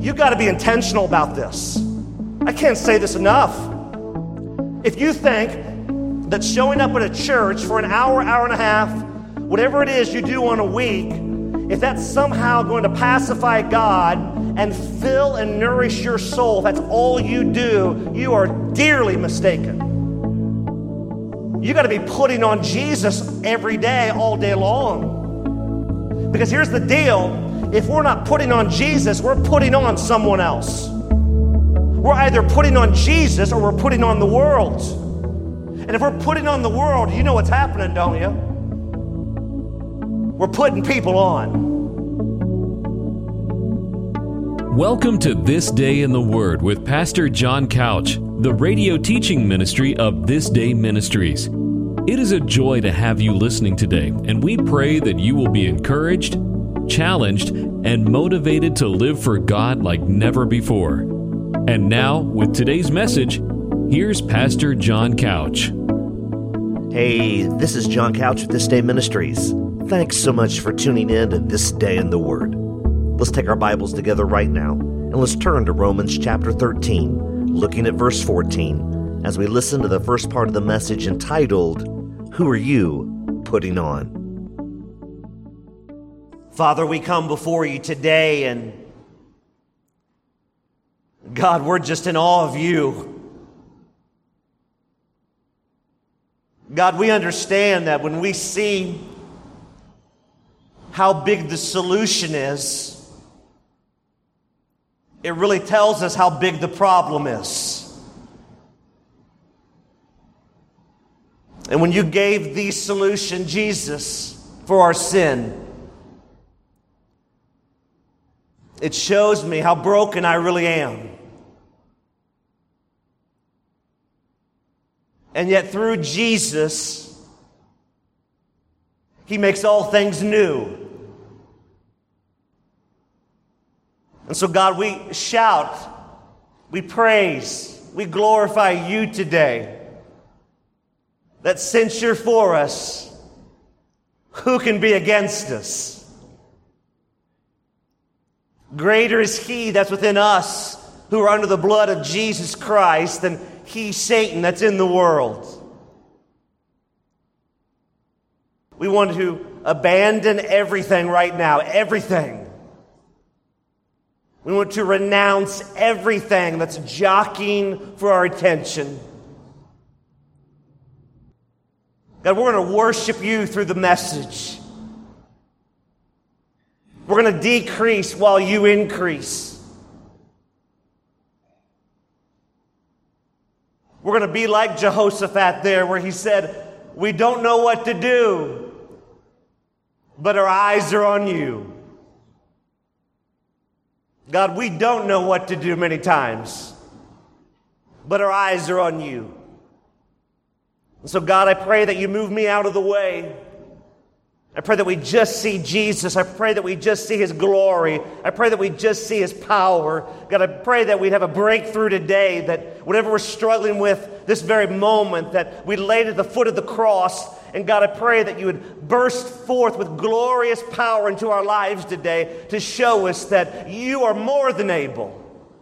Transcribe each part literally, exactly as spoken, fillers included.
You got to be intentional about this. I can't say this enough. If you think that showing up at a church for an hour, hour and a half, whatever it is you do on a week, if that's somehow going to pacify God and fill and nourish your soul, if that's all you do, you are dearly mistaken. You got to be putting on Jesus every day, all day long. Because here's the deal. If we're not putting on Jesus, we're putting on someone else. We're either putting on Jesus or we're putting on the world. And if we're putting on the world, you know what's happening, don't you? We're putting people on. Welcome to This Day in the Word with Pastor John Couch, the radio teaching ministry of This Day Ministries. It is a joy to have you listening today, and we pray that you will be encouraged, challenged, and motivated to live for God like never before. And now, with today's message, here's Pastor John Couch. Hey, this is John Couch of This Day Ministries. Thanks so much for tuning in to This Day in the Word. Let's take our Bibles together right now, and let's turn to Romans chapter thirteen, looking at verse fourteen, as we listen to the first part of the message entitled, Who Are You Putting On? Father, we come before you today, and God, we're just in awe of you. God, we understand that when we see how big the solution is, it really tells us how big the problem is. And when you gave the solution, Jesus, for our sin, it shows me how broken I really am. And yet through Jesus, He makes all things new. And so, God, we shout, we praise, we glorify you today. That since you're for us, who can be against us? Greater is He that's within us who are under the blood of Jesus Christ than he, Satan, that's in the world. We want to abandon everything right now, everything. We want to renounce everything that's jockeying for our attention. God, we're going to worship you through the message. We're going to decrease while you increase. We're going to be like Jehoshaphat there, where he said, we don't know what to do, but our eyes are on you. God, we don't know what to do many times, but our eyes are on you. And so, God, I pray that you move me out of the way. I pray that we just see Jesus. I pray that we just see His glory. I pray that we just see His power. God, I pray that we'd have a breakthrough today, that whatever we're struggling with this very moment, that we laid at the foot of the cross. And God, I pray that you would burst forth with glorious power into our lives today to show us that you are more than able.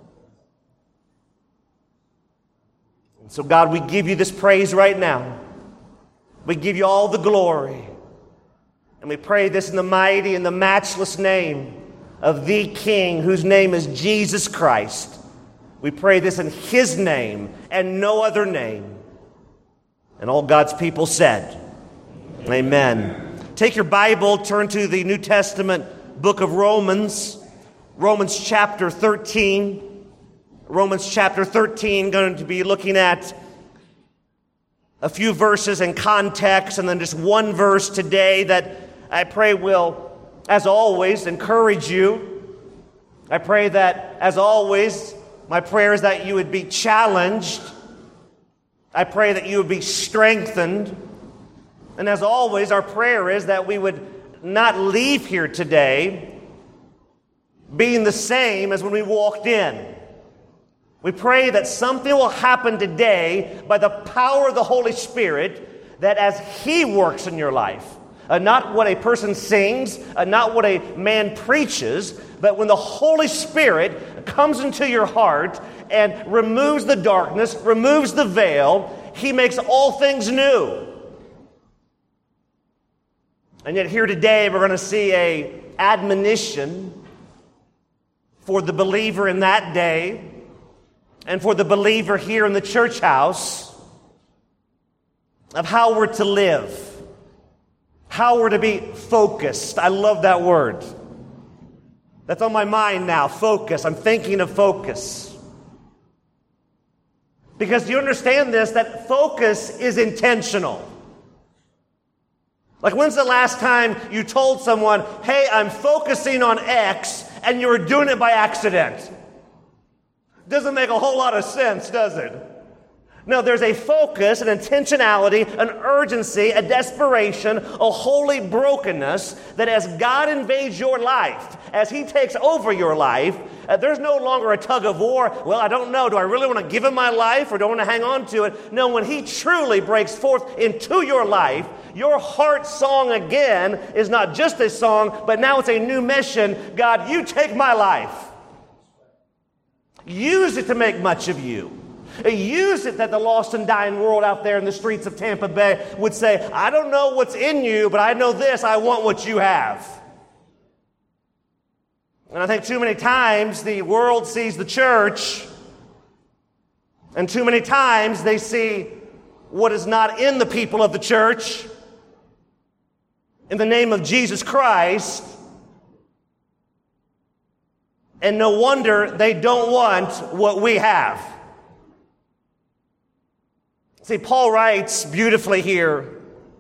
And so, God, we give you this praise right now. We give you all the glory. And we pray this in the mighty and the matchless name of the King, whose name is Jesus Christ. We pray this in His name and no other name. And all God's people said, Amen. Take your Bible, turn to the New Testament book of Romans, Romans chapter thirteen. Romans chapter thirteen, going to be looking at a few verses in context, and then just one verse today that I pray will, as always, encourage you. I pray that, as always, my prayer is that you would be challenged. I pray that you would be strengthened. And as always, our prayer is that we would not leave here today being the same as when we walked in. We pray that something will happen today by the power of the Holy Spirit, that as He works in your life, Uh, not what a person sings, uh, not what a man preaches, but when the Holy Spirit comes into your heart and removes the darkness, removes the veil, He makes all things new. And yet here today we're going to see a admonition for the believer in that day and for the believer here in the church house of how we're to live. How we're to be focused. I love that word. That's on my mind now, focus. I'm thinking of focus. Because do you understand this, that focus is intentional? Like when's the last time you told someone, hey, I'm focusing on X, and you were doing it by accident? Doesn't make a whole lot of sense, does it? No, there's a focus, an intentionality, an urgency, a desperation, a holy brokenness that as God invades your life, as He takes over your life, uh, there's no longer a tug of war. Well, I don't know. Do I really want to give Him my life or do I want to hang on to it? No, when He truly breaks forth into your life, your heart song again is not just a song, but now it's a new mission. God, you take my life. Use it to make much of you. Use it that the lost and dying world out there in the streets of Tampa Bay would say, I don't know what's in you, but I know this, I want what you have. And I think too many times the world sees the church, and too many times they see what is not in the people of the church in the name of Jesus Christ. And no wonder they don't want what we have. See, Paul writes beautifully here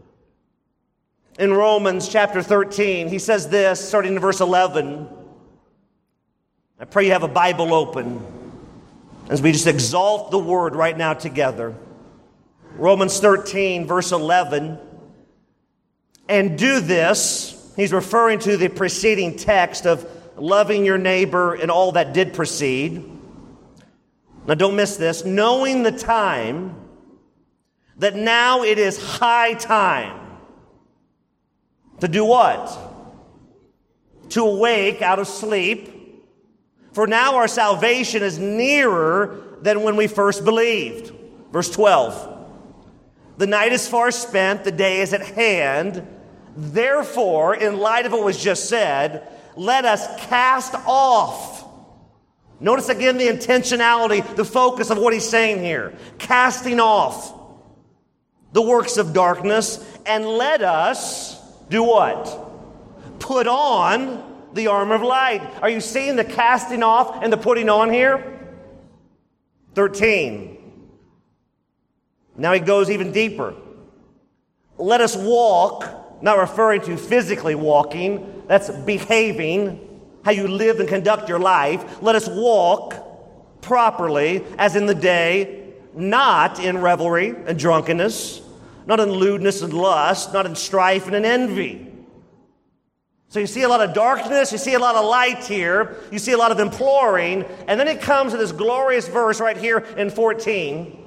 in Romans chapter thirteen. He says this, starting in verse eleven. I pray you have a Bible open as we just exalt the word right now together. Romans thirteen, verse eleven. And do this, he's referring to the preceding text of loving your neighbor and all that did precede. Now don't miss this. Knowing the time, that now it is high time to do what? To awake out of sleep. For now our salvation is nearer than when we first believed. Verse twelve. The night is far spent, the day is at hand. Therefore, in light of what was just said, let us cast off. Notice again the intentionality, the focus of what he's saying here. Casting off the works of darkness, and let us do what? Put on the armor of light. Are you seeing the casting off and the putting on here? thirteen. Now he goes even deeper. Let us walk, not referring to physically walking, that's behaving, how you live and conduct your life. Let us walk properly as in the day, not in revelry and drunkenness, not in lewdness and lust, not in strife and in envy. So you see a lot of darkness, you see a lot of light here, you see a lot of imploring, and then it comes to this glorious verse right here in fourteen,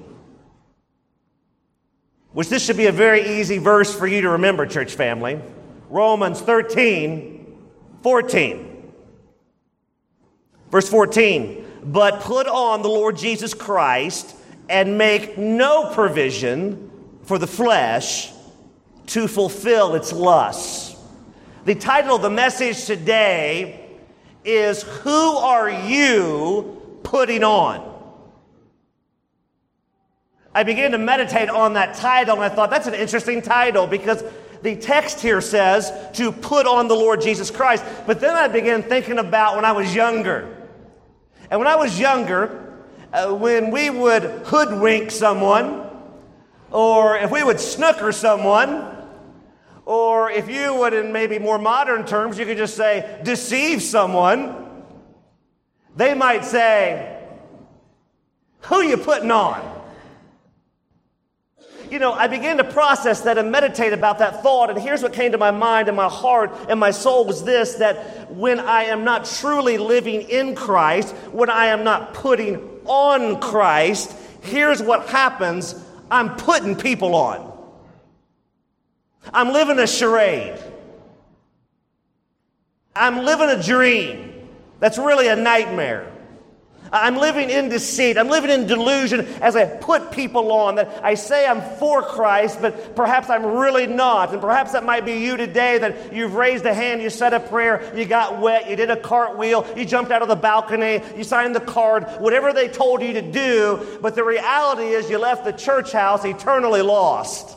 which this should be a very easy verse for you to remember, church family. Romans thirteen, fourteen. Verse fourteen, but put on the Lord Jesus Christ and make no provision for the flesh to fulfill its lusts. The title of the message today is, Who Are You Putting On? I began to meditate on that title, and I thought, that's an interesting title, because the text here says to put on the Lord Jesus Christ. But then I began thinking about when I was younger. And when I was younger, uh, when we would hoodwink someone, or if we would snooker someone, or if you would, in maybe more modern terms, you could just say, deceive someone, they might say, who are you putting on? You know, I began to process that and meditate about that thought, and here's what came to my mind and my heart and my soul was this, that when I am not truly living in Christ, when I am not putting on Christ, here's what happens. I'm putting people on. I'm living a charade. I'm living a dream that's really a nightmare. I'm living in deceit. I'm living in delusion as I put people on that I say I'm for Christ, but perhaps I'm really not. And perhaps that might be you today, that you've raised a hand, you said a prayer, you got wet, you did a cartwheel, you jumped out of the balcony, you signed the card, whatever they told you to do, but the reality is you left the church house eternally lost.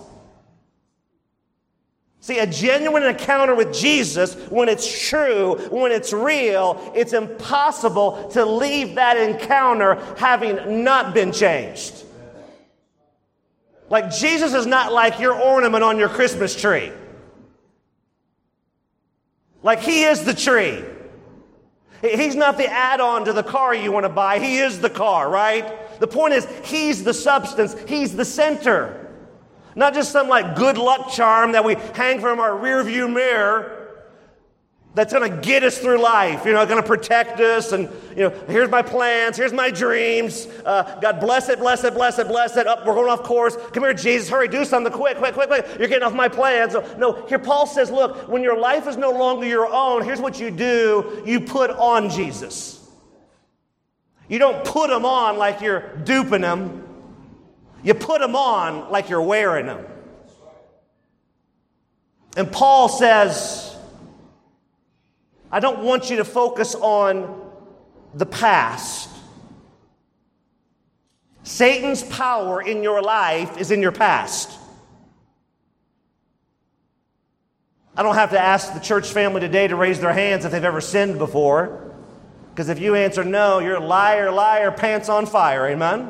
See, a genuine encounter with Jesus, when it's true, when it's real, it's impossible to leave that encounter having not been changed. Like, Jesus is not like your ornament on your Christmas tree. Like, He is the tree. He's not the add-on to the car you want to buy. He is the car, right? The point is, He's the substance. He's the center. Not just some like good luck charm that we hang from our rearview mirror that's going to get us through life, you know, going to protect us. And, you know, here's my plans, here's my dreams. Uh, God bless it, bless it, bless it, bless it. Up, oh, we're going off course. Come here, Jesus, hurry, do something quick, quick, quick, quick. You're getting off my plans. So, no, here Paul says, look, when your life is no longer your own, here's what you do. You put on Jesus. You don't put Him on like you're duping Him. You put them on like you're wearing them. And Paul says, I don't want you to focus on the past. Satan's power in your life is in your past. I don't have to ask the church family today to raise their hands if they've ever sinned before. Because if you answer no, you're a liar, liar, pants on fire. Amen?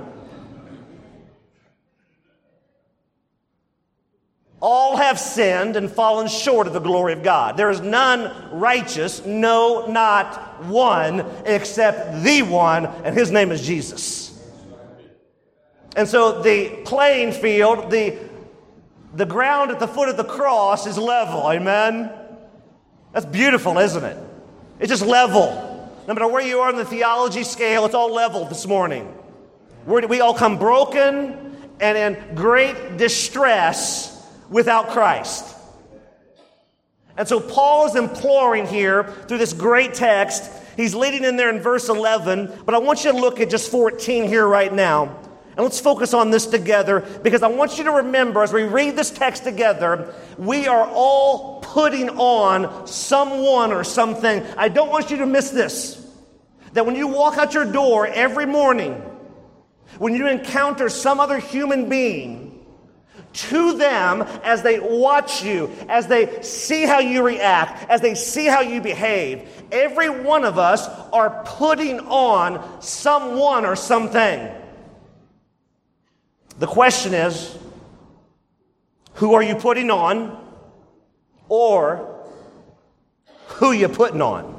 All have sinned and fallen short of the glory of God. There is none righteous, no, not one, except the one, and His name is Jesus. And so the playing field, the, the ground at the foot of the cross is level, amen? That's beautiful, isn't it? It's just level. No matter where you are on the theology scale, it's all level this morning. We're, we all come broken and in great distress without Christ. And so Paul is imploring here through this great text. He's leading in there in verse eleven, but I want you to look at just fourteen here right now. And let's focus on this together, because I want you to remember as we read this text together, we are all putting on someone or something. I don't want you to miss this. That when you walk out your door every morning, when you encounter some other human being, to them, as they watch you, as they see how you react, as they see how you behave, every one of us are putting on someone or something. The question is, who are you putting on, or who you putting on?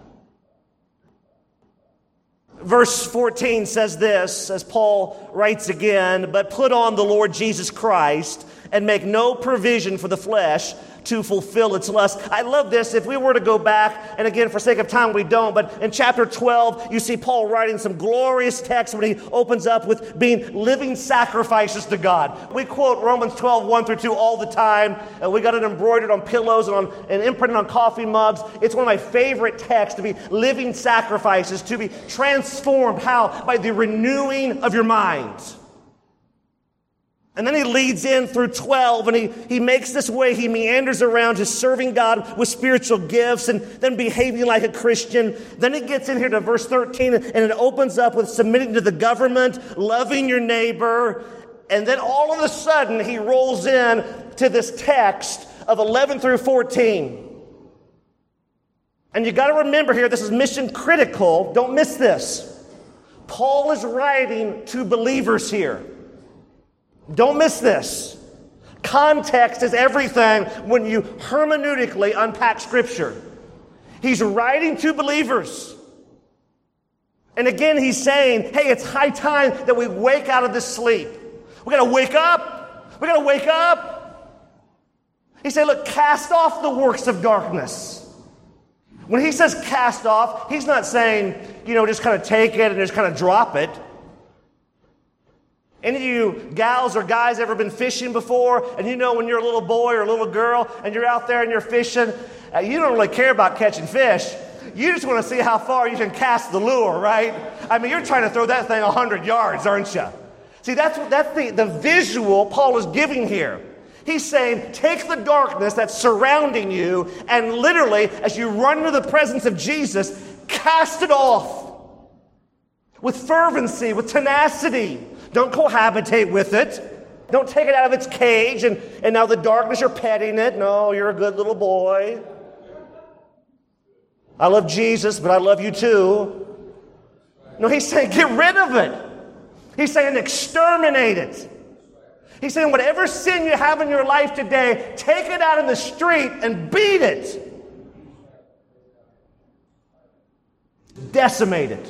Verse fourteen says this, as Paul writes again, but put on the Lord Jesus Christ and make no provision for the flesh to fulfill its lust. I love this. If we were to go back, and again, for sake of time, we don't, but in chapter twelve, you see Paul writing some glorious text when he opens up with being living sacrifices to God. We quote Romans twelve, one through two all the time. And we got it embroidered on pillows and, on, and imprinted on coffee mugs. It's one of my favorite texts, to be living sacrifices, to be transformed. How? By the renewing of your mind. And then he leads in through twelve, and he, he makes this way, he meanders around to serving God with spiritual gifts and then behaving like a Christian. Then he gets in here to verse thirteen, and it opens up with submitting to the government, loving your neighbor. And then all of a sudden, he rolls in to this text of eleven through fourteen. And you got to remember here, this is mission critical. Don't miss this. Paul is writing to believers here. Don't miss this. Context is everything when you hermeneutically unpack Scripture. He's writing to believers. And again, he's saying, hey, it's high time that we wake out of this sleep. We got to wake up. We got to wake up. He said, look, cast off the works of darkness. When he says cast off, he's not saying, you know, just kind of take it and just kind of drop it. Any of you gals or guys ever been fishing before? And you know when you're a little boy or a little girl and you're out there and you're fishing, uh, you don't really care about catching fish. You just want to see how far you can cast the lure, right? I mean, you're trying to throw that thing one hundred yards, aren't you? See, that's, that's the, the visual Paul is giving here. He's saying, take the darkness that's surrounding you and literally, as you run into the presence of Jesus, cast it off with fervency, with tenacity. Don't cohabitate with it. Don't take it out of its cage and, and now the darkness, you're petting it. No, you're a good little boy. I love Jesus, but I love you too. No, he's saying get rid of it. He's saying exterminate it. He's saying whatever sin you have in your life today, take it out in the street and beat it. Decimate it.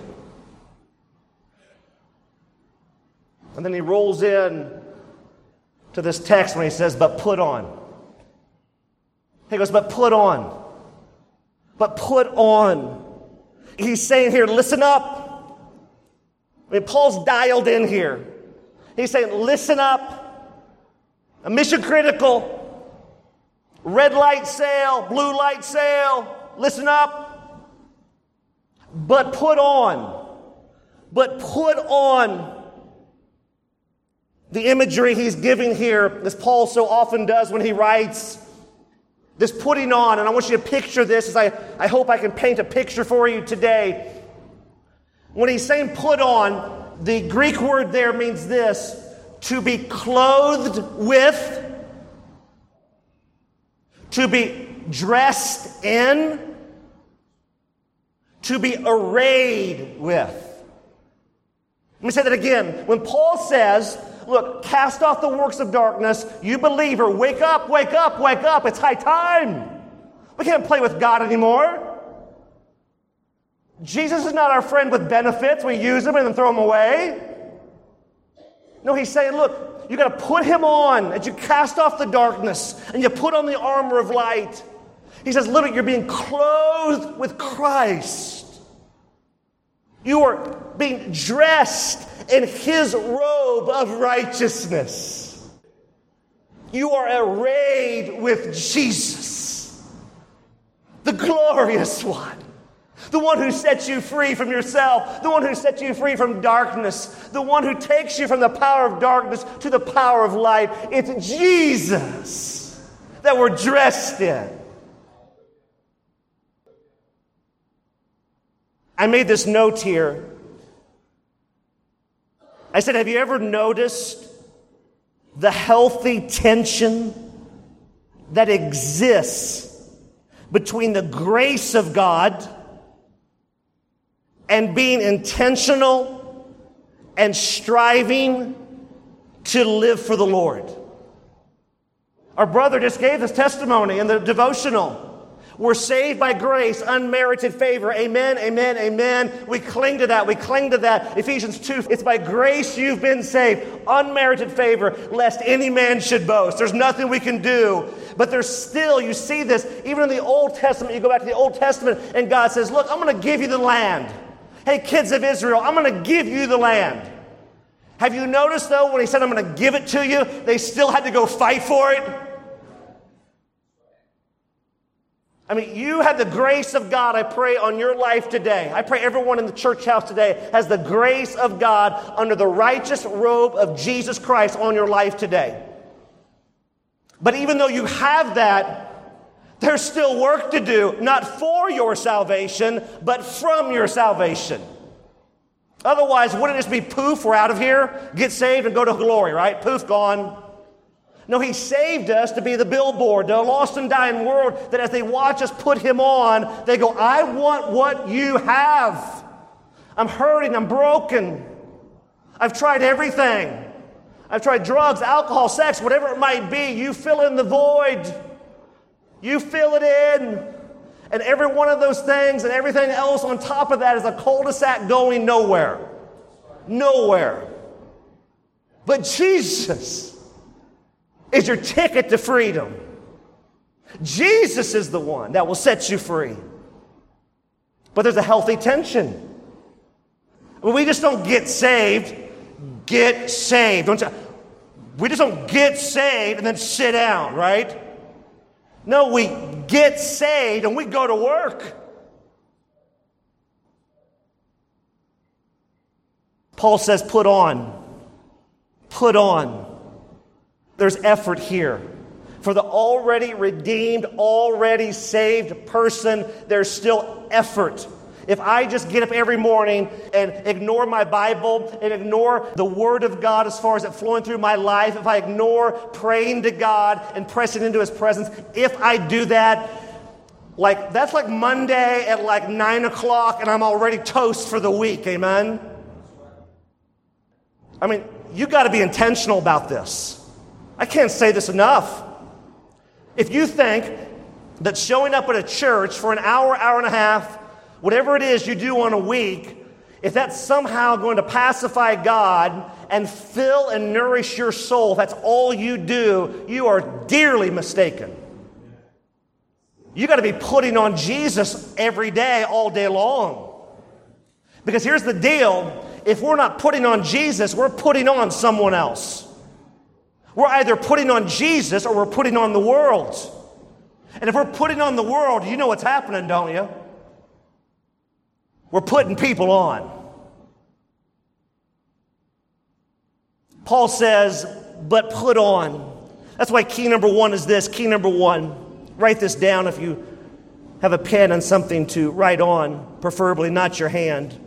And then he rolls in to this text when he says, but put on. He goes, but put on. But put on. He's saying here, listen up. I mean, Paul's dialed in here. He's saying, listen up. A mission critical. Red light sail, blue light sail. Listen up. But put on. But put on. The imagery he's giving here, as Paul so often does when he writes, this putting on, and I want you to picture this as I, I hope I can paint a picture for you today. When he's saying put on, the Greek word there means this, to be clothed with, to be dressed in, to be arrayed with. Let me say that again. When Paul says, look, cast off the works of darkness, you believer, wake up, wake up, wake up. It's high time. We can't play with God anymore. Jesus is not our friend with benefits. We use him and then throw him away. No, he's saying, look, you got to put him on as you cast off the darkness and you put on the armor of light. He says, literally, you're being clothed with Christ. You are being dressed in his robe of righteousness. You are arrayed with Jesus, the glorious one, the one who sets you free from yourself, the one who sets you free from darkness, the one who takes you from the power of darkness to the power of light. It's Jesus that we're dressed in. I made this note here. I said, have you ever noticed the healthy tension that exists between the grace of God and being intentional and striving to live for the Lord? Our brother just gave this testimony in the devotional. We're saved by grace, unmerited favor. Amen, amen, amen. We cling to that. We cling to that. Ephesians two, it's by grace you've been saved. Unmerited favor, lest any man should boast. There's nothing we can do. But there's still, you see this, even in the Old Testament, you go back to the Old Testament, and God says, look, I'm going to give you the land. Hey, kids of Israel, I'm going to give you the land. Have you noticed, though, when he said, I'm going to give it to you, they still had to go fight for it? I mean, you have the grace of God, I pray, on your life today. I pray everyone in the church house today has the grace of God under the righteous robe of Jesus Christ on your life today. But even though you have that, there's still work to do, not for your salvation, but from your salvation. Otherwise, wouldn't it just be poof, we're out of here, get saved and go to glory, right? Poof, gone. No, he saved us to be the billboard, the lost and dying world, that as they watch us put him on, they go, I want what you have. I'm hurting, I'm broken. I've tried everything. I've tried drugs, alcohol, sex, whatever it might be. You fill in the void. You fill it in. And every one of those things and everything else on top of that is a cul-de-sac going nowhere. Nowhere. But Jesus is your ticket to freedom. Jesus is the one that will set you free. But there's a healthy tension. When we just don't get saved, get saved. Don't you, we just don't get saved and then sit down, right? No, we get saved and we go to work. Paul says, put on. Put on. There's effort here. For the already redeemed, already saved person, there's still effort. If I just get up every morning and ignore my Bible and ignore the Word of God as far as it flowing through my life, if I ignore praying to God and pressing into His presence, if I do that, like that's like Monday at like nine o'clock and I'm already toast for the week, amen? I mean, you got to be intentional about this. I can't say this enough. If you think that showing up at a church for an hour, hour and a half, whatever it is you do on a week, if that's somehow going to pacify God and fill and nourish your soul, if that's all you do, you are dearly mistaken. You got to be putting on Jesus every day, all day long. Because here's the deal. If we're not putting on Jesus, we're putting on someone else. We're either putting on Jesus or we're putting on the world. And if we're putting on the world, you know what's happening, don't you? We're putting people on. Paul says, but put on. That's why key number one is this. Key number one. Write this down if you have a pen and something to write on, preferably not your hand.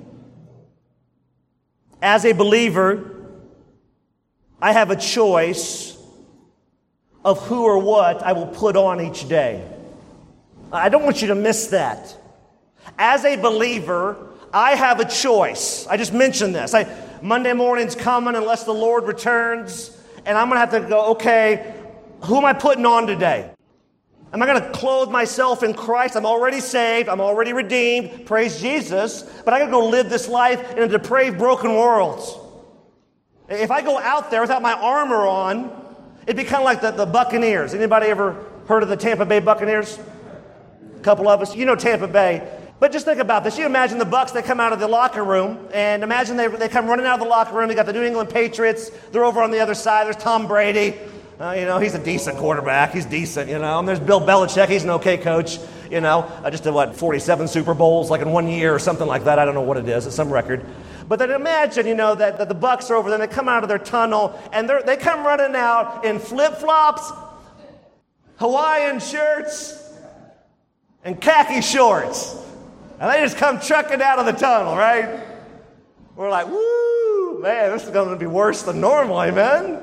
As a believer, I have a choice of who or what I will put on each day. I don't want you to miss that. As a believer, I have a choice. I just mentioned this. I, Monday morning's coming unless the Lord returns, and I'm going to have to go, okay, who am I putting on today? Am I going to clothe myself in Christ? I'm already saved. I'm already redeemed. Praise Jesus. But I got to go live this life in a depraved, broken world. If I go out there without my armor on, it'd be kind of like the, the Buccaneers. Anybody ever heard of the Tampa Bay Buccaneers? A couple of us. You know Tampa Bay. But just think about this. You imagine the Bucs, they come out of the locker room, and imagine they, they come running out of the locker room. They got the New England Patriots. They're over on the other side. There's Tom Brady. Uh, you know, he's a decent quarterback. He's decent, you know. And there's Bill Belichick. He's an okay coach, you know. Uh, just did, what, forty-seven Super Bowls, like in one year or something like that. I don't know what it is. It's some record. But then imagine, you know, that, that the Bucs are over there, and they come out of their tunnel, and they they come running out in flip-flops, Hawaiian shirts, and khaki shorts. And they just come trucking out of the tunnel, right? We're like, woo, man, this is going to be worse than normal, amen?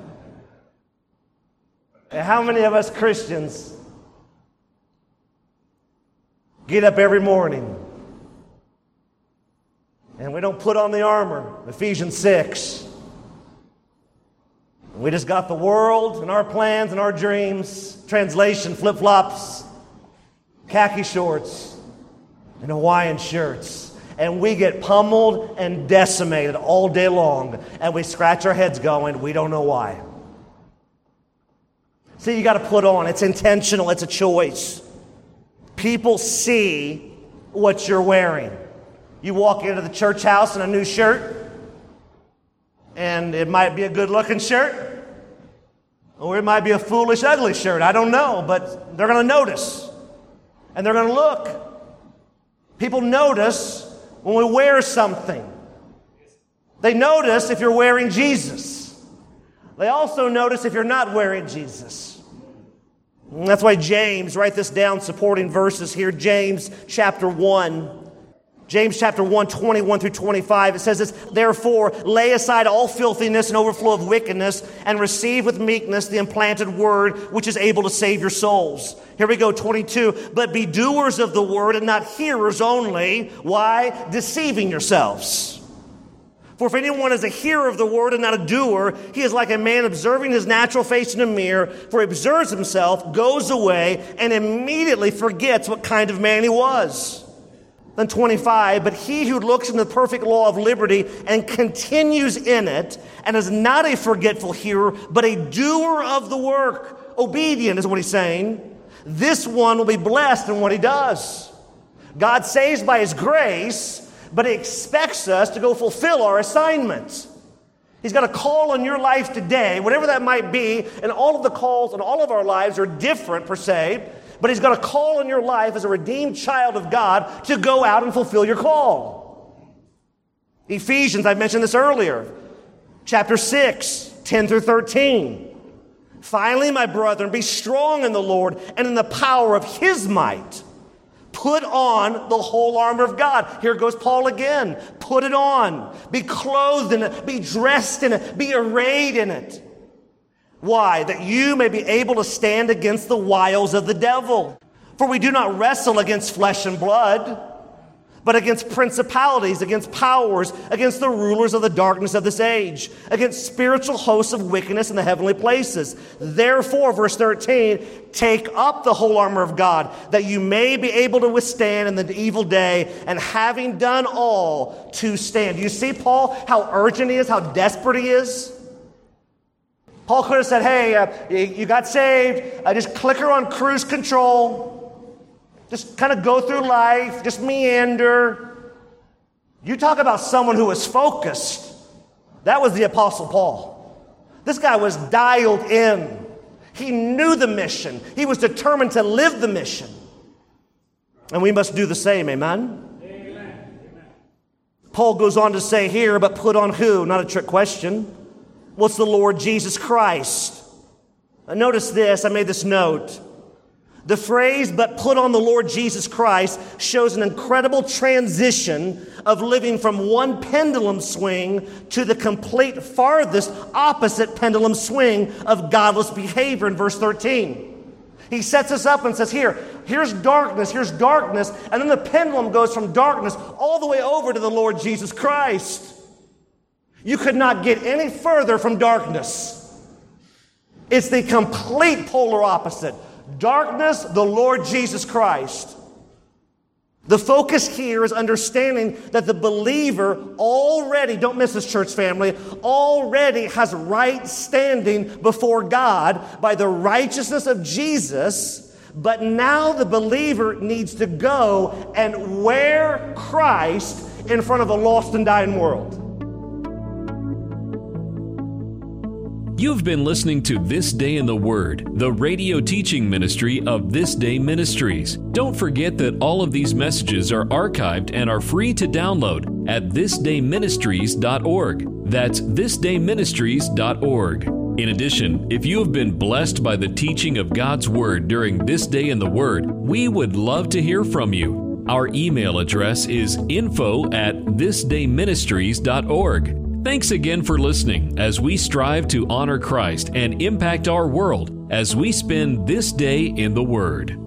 And how many of us Christians get up every morning and we don't put on the armor, Ephesians six. We just got the world and our plans and our dreams, translation, flip-flops, khaki shorts, and Hawaiian shirts. And we get pummeled and decimated all day long. And we scratch our heads going, we don't know why. See, you got to put on. It's intentional. It's a choice. People see what you're wearing. You walk into the church house in a new shirt, and it might be a good-looking shirt, or it might be a foolish, ugly shirt. I don't know, but they're going to notice, and they're going to look. People notice when we wear something. They notice if you're wearing Jesus. They also notice if you're not wearing Jesus. And that's why James, write this down, supporting verses here, James chapter one. James chapter one, twenty-one through twenty-five, it says this, therefore lay aside all filthiness and overflow of wickedness and receive with meekness the implanted word which is able to save your souls. Here we go, twenty-two, but be doers of the word and not hearers only. Why? Deceiving yourselves. For if anyone is a hearer of the word and not a doer, he is like a man observing his natural face in a mirror, for he observes himself, goes away, and immediately forgets what kind of man he was. Then twenty-five, but he who looks in the perfect law of liberty and continues in it, and is not a forgetful hearer, but a doer of the work, obedient is what he's saying, this one will be blessed in what he does. God saves by his grace, but he expects us to go fulfill our assignments. He's got a call on your life today, whatever that might be, and all of the calls in all of our lives are different per se, but He's got a call on your life as a redeemed child of God to go out and fulfill your call. Ephesians, I mentioned this earlier, chapter six, ten through thirteen. Finally, my brethren, be strong in the Lord and in the power of His might. Put on the whole armor of God. Here goes Paul again. Put it on. Be clothed in it. Be dressed in it. Be arrayed in it. Why? That you may be able to stand against the wiles of the devil. For we do not wrestle against flesh and blood, but against principalities, against powers, against the rulers of the darkness of this age, against spiritual hosts of wickedness in the heavenly places. Therefore, verse thirteen, take up the whole armor of God, that you may be able to withstand in the evil day, and having done all, to stand. Do you see, Paul, how urgent he is, how desperate he is? Paul could have said, hey, uh, you got saved, uh, just click her on cruise control. Just kind of go through life, just meander. You talk about someone who was focused. That was the Apostle Paul. This guy was dialed in. He knew the mission. He was determined to live the mission. And we must do the same, amen? Amen. Paul goes on to say here, but put on who? Not a trick question. What's the Lord Jesus Christ? Now notice this, I made this note. The phrase, but put on the Lord Jesus Christ, shows an incredible transition of living from one pendulum swing to the complete farthest opposite pendulum swing of godless behavior in verse thirteen. He sets us up and says, here, here's darkness, here's darkness, and then the pendulum goes from darkness all the way over to the Lord Jesus Christ. You could not get any further from darkness. It's the complete polar opposite. Darkness, the Lord Jesus Christ. The focus here is understanding that the believer already, don't miss this, church family, already has right standing before God by the righteousness of Jesus, but now the believer needs to go and wear Christ in front of a lost and dying world. You've been listening to This Day in the Word, the radio teaching ministry of This Day Ministries. Don't forget that all of these messages are archived and are free to download at this day ministries dot org. That's this day ministries dot org. In addition, if you have been blessed by the teaching of God's Word during This Day in the Word, we would love to hear from you. Our email address is info at this day ministries dot org. Thanks again for listening as we strive to honor Christ and impact our world as we spend this day in the Word.